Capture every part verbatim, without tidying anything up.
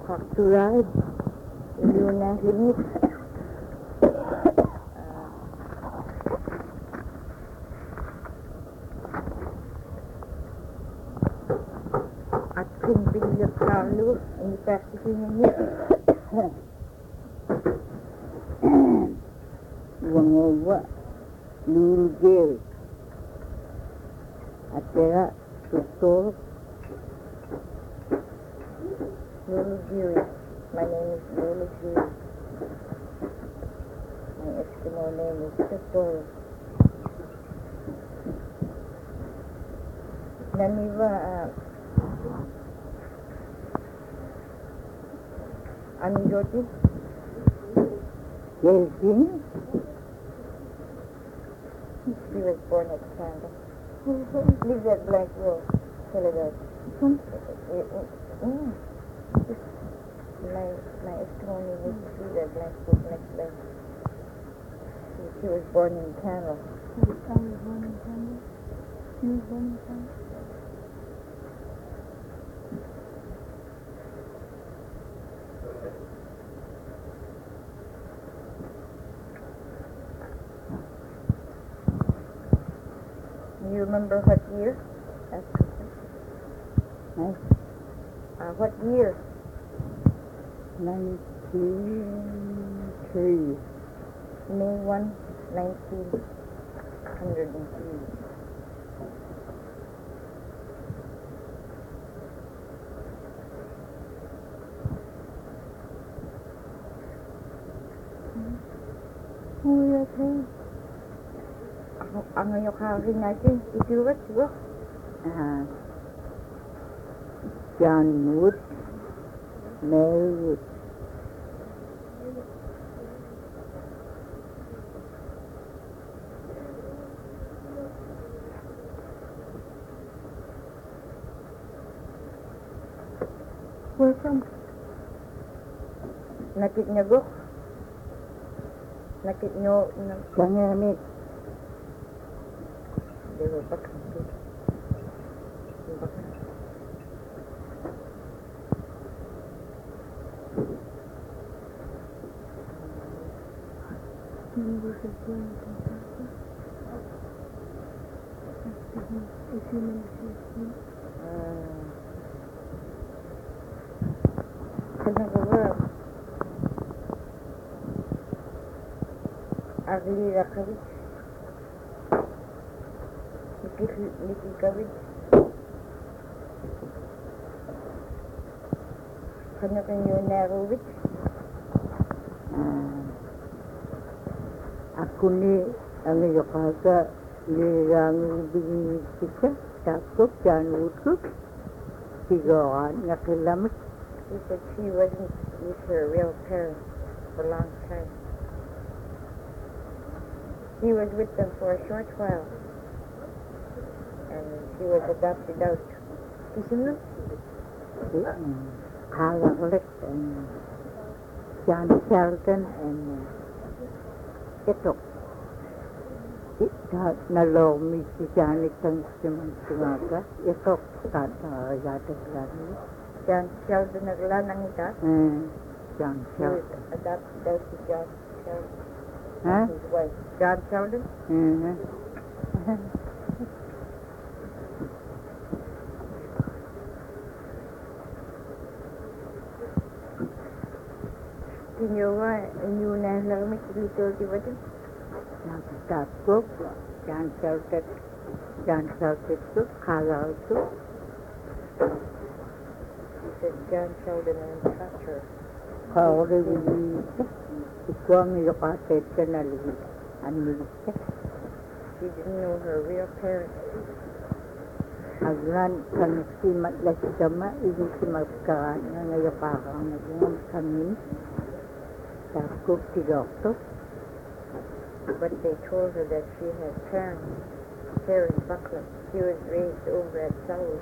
Factural, yun ang limit. At kung bilyag kalo, ini practice niya. Wangawa, lulugil. At kaya, tutor. Lulugil. My name is Lulugil. My Eskimo name is Tutor. Naniwa, uh, ano yun? Yelvin? He was born at Canada. Leave that blank row. Fill it out. Mm. My, my Eskimo name is leave that blank book next blank. He, he was born in Canada. He was born in Canada? He was born in Canada? You remember what year? That's nice. Uh, what year? nineteen three. May first, nineteen oh three. Oh, yeah, okay. Ang ngayon kawin natin, ituwat ko. Uh, John Wood, Mary Wood. Where from? Nakit niya go? Nakit niyo? Pangamit. They were back to back. Agli rakavit. Nikki Gavit. Kanya kanyo narovit. Ako ni ang yokaka nilang binisika takot janut ko sigawan nakilamit. She said she wasn't with her real parents for a long time. He was with them for a short while. And she was adopted out. Kisim Halalek and John Sheldon and ito. Ito nalomi si Janet ang simansimaga. Ito kata yadag lagi. John Sheldon naglanang ita? Hmm. John She was Sheldon. adopted out to John Sheldon. Huh? His wife. John Sheldon? Hmm. Tinyowa, inyo na lang may kilito di ba din? Nagtatakot. John Sheldon. John Sheldon to. Halal to. She said John Sheldon and Thatcher. Kaori wili. Ikaw ang ilokatet ka na lagi. Anilita. She didn't know her real parents. Aglan kang si matlasama. Hindi si magkaan nga ngayon parang naging kami. Takot si doktor. But they told her that she had parents. Terry Buckland. She was raised over at South.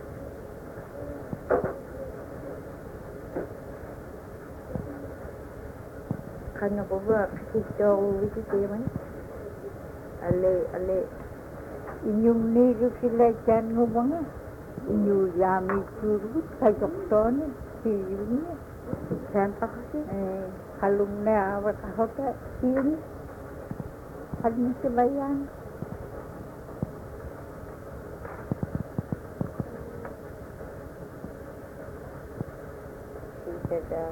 Kanya ko ba? Kasi daw wiki kayo man? Ale, ale. Inyong nilo sila dyan mo mga. Inyong yami turut sa doktor. Si yun. Saan pa kasi? Eh, halong na awat ako ka. Yun. Halong sa bayan. She said, um,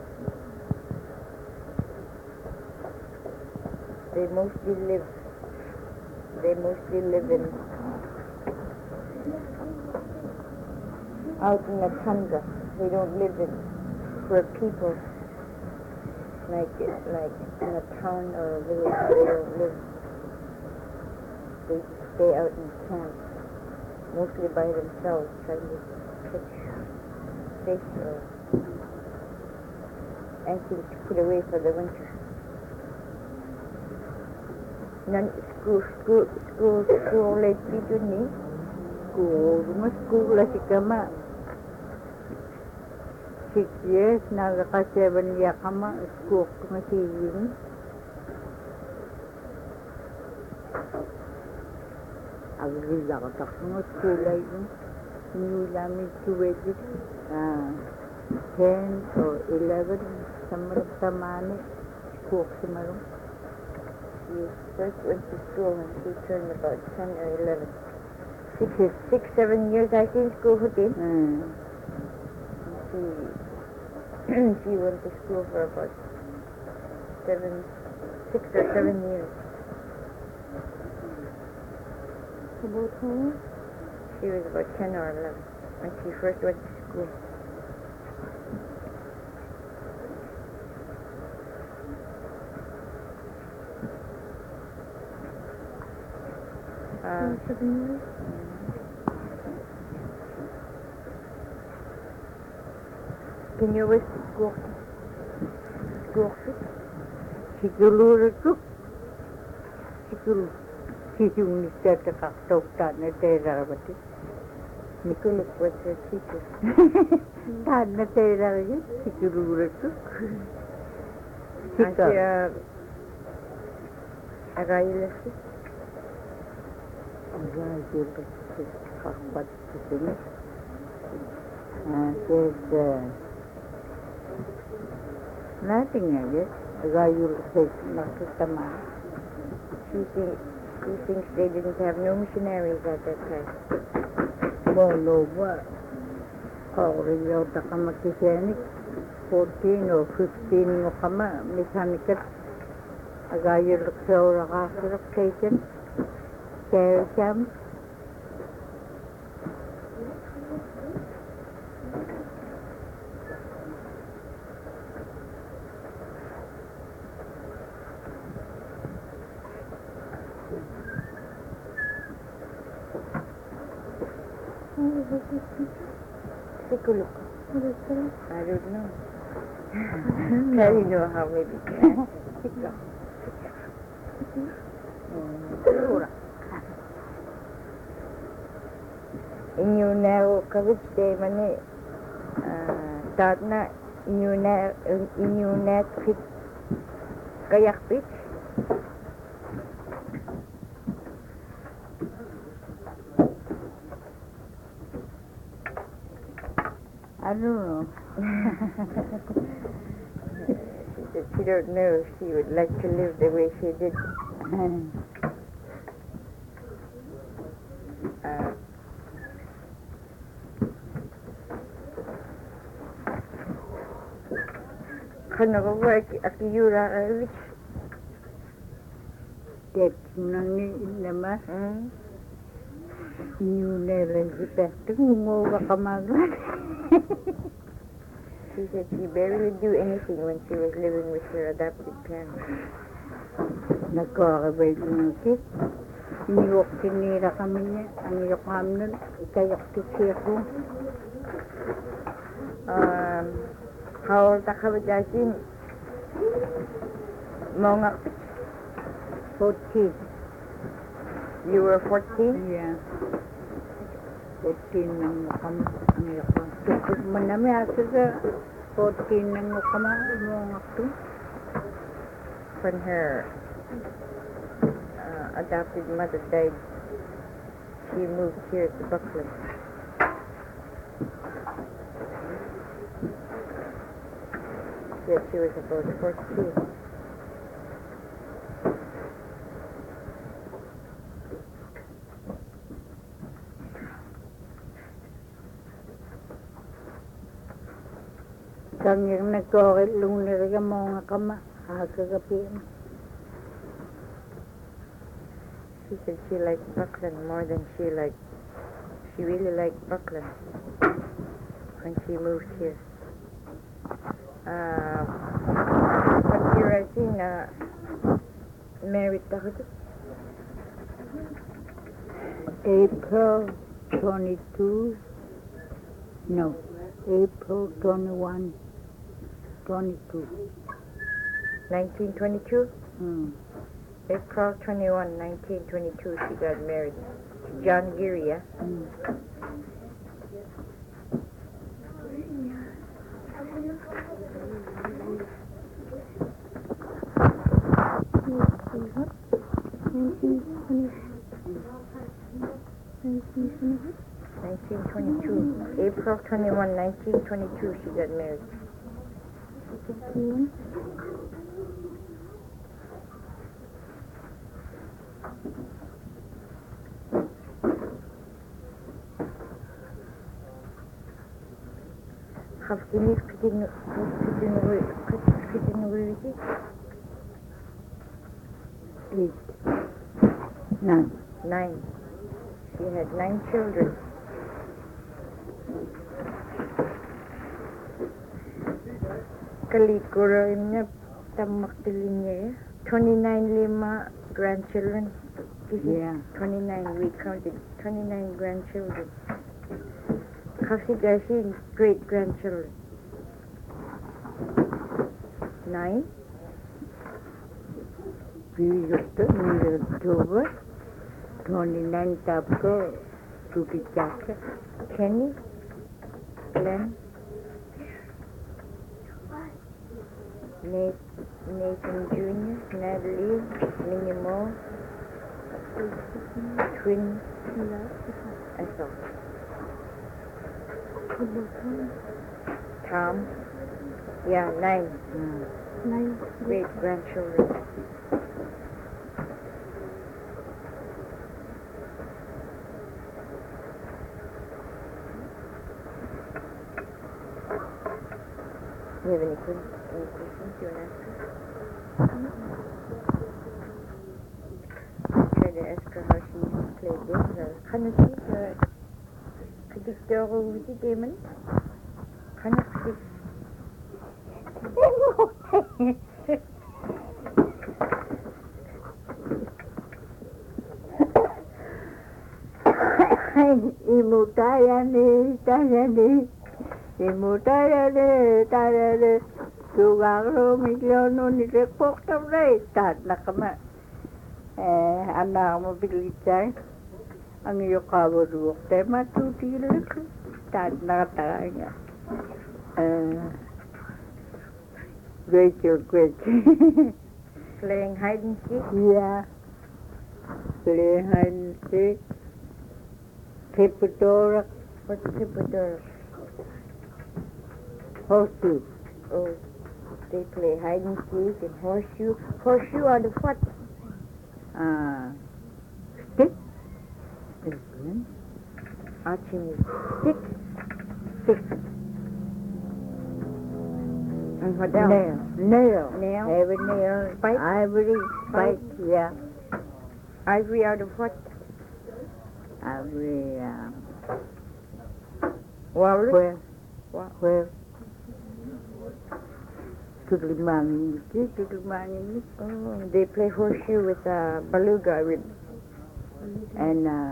they mostly live, they mostly live in, out in the tundra. They don't live in, where people, like, like in a town or a village, they don't live, they stay out in camps, mostly by themselves, trying to catch fish or anything to put away for the winter. None, school, school, school, school, like we do need. School, mas school la si kama. Six years, nagaka seven year kama, school kama si yun. Agri ako takong school ay yun. New namin tuwedit. Ah, ten or eleven, sa marang tamani, school sa marang. She first went to school when she turned about ten or eleven. Six, six, seven years I think school for this. Hmm. She, she went to school for about seven, six or seven years. About how? She was about ten or eleven when she first went to school. Uh, Seven years? Can you always go? Go? Siguro ito. Siguro. Siguro ni Tata Kakta na tera bati. Nicholas was her teacher. Tan na tera yun. Siguro ito. Sika. Asya, Arayilasi. Arayilasi. Kakbat ito. Ah, says, uh, nothing, I guess. Arayilasi. Nakitama. She thinks, she thinks they didn't have no missionaries at that time. Well, no, what? Already out the Kamakisanik. fourteen or fifteen mo kama, mechanical. Agayol sa orakasarap taken. Care camp. Sikuluk. I don't know. I don't know how maybe. Sika. Inyo na kawit day mani tat na inyo na inyo na trip kayak pitch. I don't know. She said she don't know if she would like to live the way she did. uh, Kanagawa akiyura rich. That's nangi naman. Hmm. New never respect mo kamaglan. She said she barely do anything when she was living with her adopted parents. Nagkakabay ng kit. Iniwak tinira kami niya. Ang iyok kami nun, ikayak tisiya ko. Um, how old ka ba dyan? Mga fourteen. You were fourteen? Yeah. fourteen nang kami. Ang iyok kami. Tukod mo namin asa sa fourteen nang kami. Mga to. When her uh, adopted mother died, she moved here to Buckland. said she was about fourteen. Kang yung nagkakit lungar ka mga kama, agagapin. She said she liked Buckland more than she liked, she really liked Buckland when she moved here. Uh, what year I think uh, married ako? April twenty-two, no, April twenty-one, twenty-two. nineteen twenty-two? Mm. April twenty-first, nineteen twenty-two, she got married to John Geary, yeah? Mm. nineteen twenty-two. April twenty-first, nineteen twenty-two, she got married. Have you fitting fitting Eight, nine. Nine. She had nine children. Kalikura niya tamak niya. Twenty-nine lima grandchildren. Yeah. Twenty-nine. We counted twenty-nine grandchildren. Kasi kasi great grandchildren. Nine. We got in October, twenty-nine tapko, Tuki Chaka. Kenny. Glenn. Nate, Nathan Junior, Natalie, Minnie Moore, twin, I saw. Tom, yeah, nine, Mm. nine great grandchildren. Do you have any, que- any questions you want to ask her? I tried to ask her how she played this. Uh, Kan du si, kadikter og uti gamen? Kan du si? Imutayani, tayani. Imutayani, tayani. Sugaro milyono ni repok tamray. Tad na kama. Eh, anak mo bilitan. Ang iyo kawaruk. Tema tutilik. Tad na katanya. Eh, Rachel, Rachel. Playing hide and seek? Yeah. Play hide and seek. Tripodora. What's Tripodora? Horseshoe. Oh, they play hide and seek and horseshoe. Horseshoe out of what? Ah. Stick. Again. Arching stick. Stick. And what else? Nail. Nail. Nail? Every nail. Spike? Ivory. Spike. Yeah. Ivory out of what? Ivory. Um, Walrus? where? Wa- Where? Tutulimangin. Tutulimangin. Oh, they play horseshoe with a beluga rib And uh,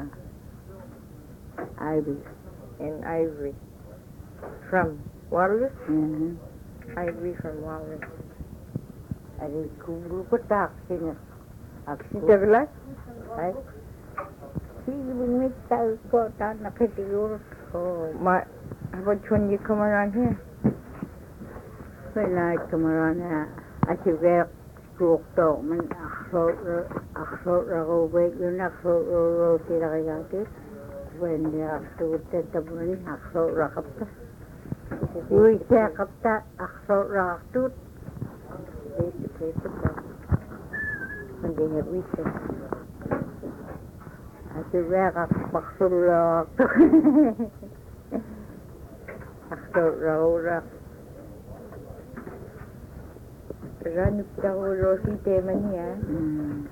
Ivy. and ivory. From walrus? Mm-hmm. Ivory from walrus. Ari kubru patak sini. Aku. Douglas? Ay. Si bumit tayo ko ta nakitigur. Oh, my, how about when you come around here? When I come around here, I should wear stroke to. Man akso akso rago wait yun akso ro tira kayati. When the akso tetabuni akso rakapta. Uy, te kapta akso Rakhtut. They used to play football when they had recess. Ati Rakht Baksulak. Rakhtut Raurak. Ranuk tahu Rosi temani ya. Hmm.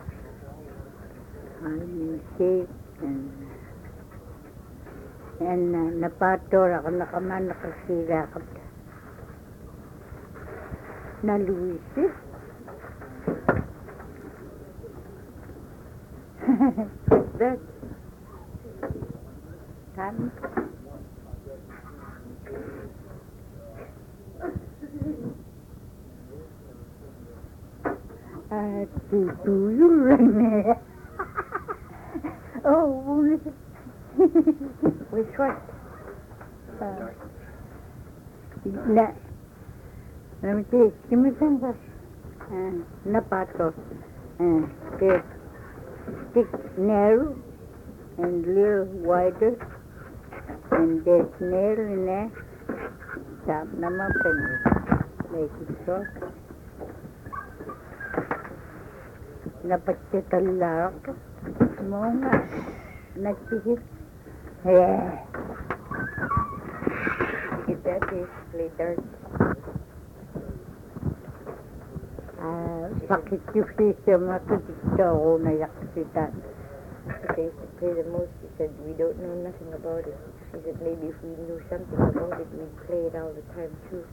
Ay, cake and and uh, napator ako nakaman nakasira ka. Na Luis eh. What's that? Tan? Uh, tutuyul lang eh. Oh, Which one? uh, na, let me see, give me some uh, napato. Uh, the stick narrow and little wider, and there's nail in there. Tap them up and make it short. Napagtitalak. Mo nga. Nagsihip. Yeah. Get that is play dirt. Ah, sakit yung system na ito. Dito ako nayaksitan. They used to play the most. He said, we don't know nothing about it. He said, maybe if we knew something about it, we'd play it all the time too.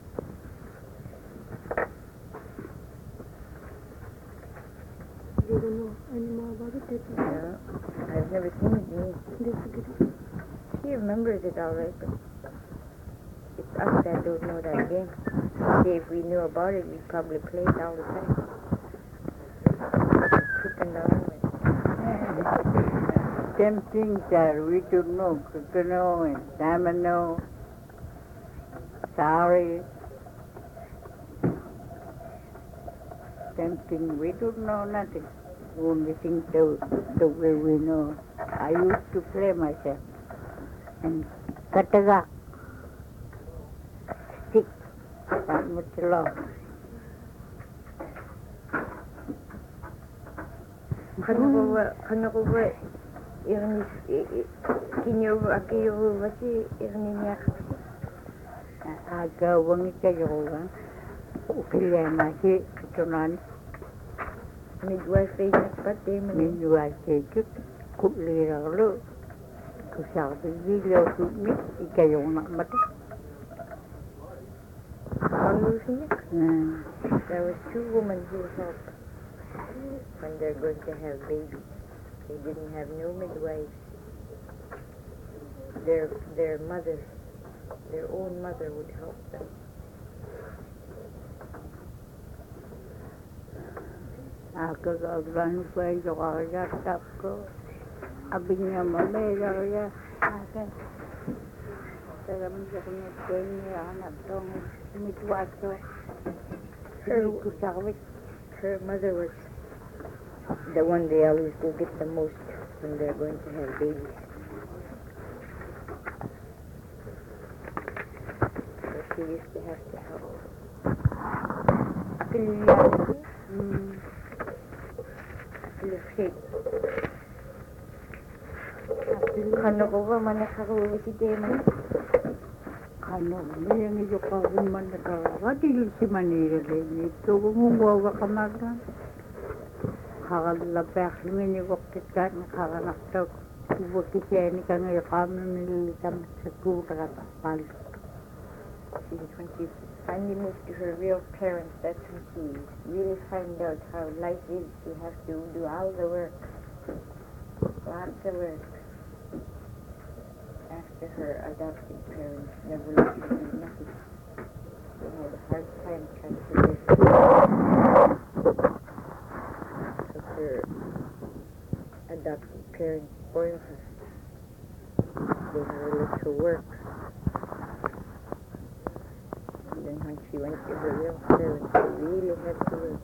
You don't know any more about it, did you? No, I've never seen it. Me. She remembers it all right, but it's us that don't know that game. See, if we knew about it, we'd probably play it all the time. Cooking down with Them things that we don't know. Kukano and Damano. Sorry. Them things we don't know nothing. Only thing the, the way we know. I used to play myself. And kataga. Stick. That much long. Kano ko ba, kano ko ba, irni, kinyo ba, akiyo ba si, irni niya kasi? Agawang ikayo ba? Ukilya na si Katunan. Midwife ay nagpati mo. Minuwa kekit. Kulira lo. Kusabi gilaw sumit. Ikayo na mati. Malusin niya. Hmm. There was two women who helped when they're going to have babies. They didn't have no midwives. Their their mother, their own mother would help them. Ako gagawin ko ay kakayatap ko. Abi niya mamaya kaya. Ako. Taram siya kung nagkain niya anak tong mitwato. Her, Kusawit. her mother was the one they always go get the most when they're going to have babies. So she used to have to help. Akiliyan. Hmm. Akilishik. Kano ko ba manakaruwi si Demon? Kano, may ang iyo ka man nakakati yung si Manila din. Ito gumawa ka magan. Kakalapak naman yung wakit ka, nakakanakta ko. Wakit siya ni ka ngayon kami nilitam sa kuka ka kapal. She, when she finally moved to her real parents, that's when she really found out how life is. She has to do all the work. Lots of work. After her adopted parents never let her do nothing. She had a hard time trying to live. Because her adopted parents spoiled her. They never let her work. And then when she went to her real parents, she really had to work.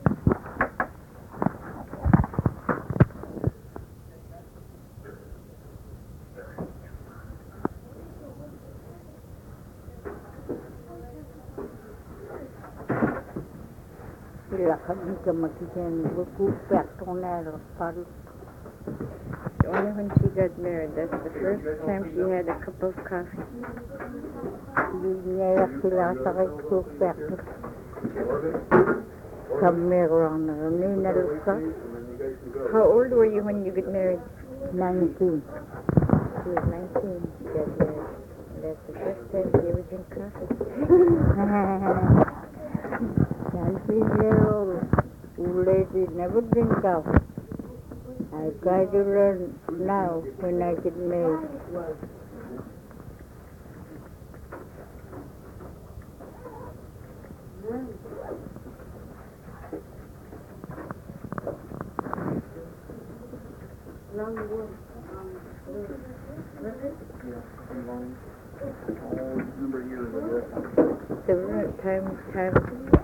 la kanika makijan buku pek tonel paru. Only when she got married, that's the first time she had a cup of coffee. Niya sila sa kay ku pek. Kameron ni naluka How old were you when you got married? nineteen. She was nineteen. She got married. That's the first time she ever drank coffee. nineteen year old lady never drink coffee. I try to learn now when I get married. Several times, times